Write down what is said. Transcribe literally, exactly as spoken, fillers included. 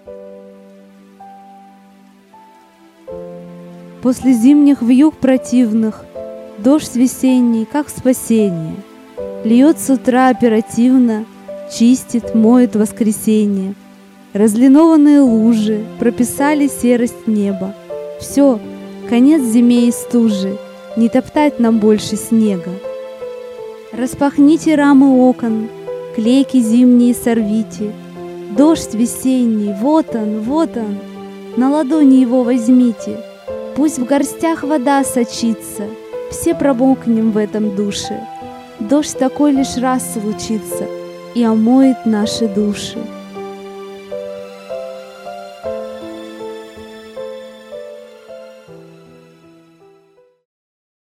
После зимних вьюг противных дождь весенний, как спасение, льет с утра оперативно, чистит, моет воскресенье. Разлинованные лужи прописали серость неба. Все, конец зиме и стужи, не топтать нам больше снега. Распахните рамы окон, клейки зимние сорвите. Дождь весенний, вот он, вот он, на ладони его возьмите. Пусть в горстях вода сочится, все промокнем в этом душе. Дождь такой лишь раз случится и омоет наши души.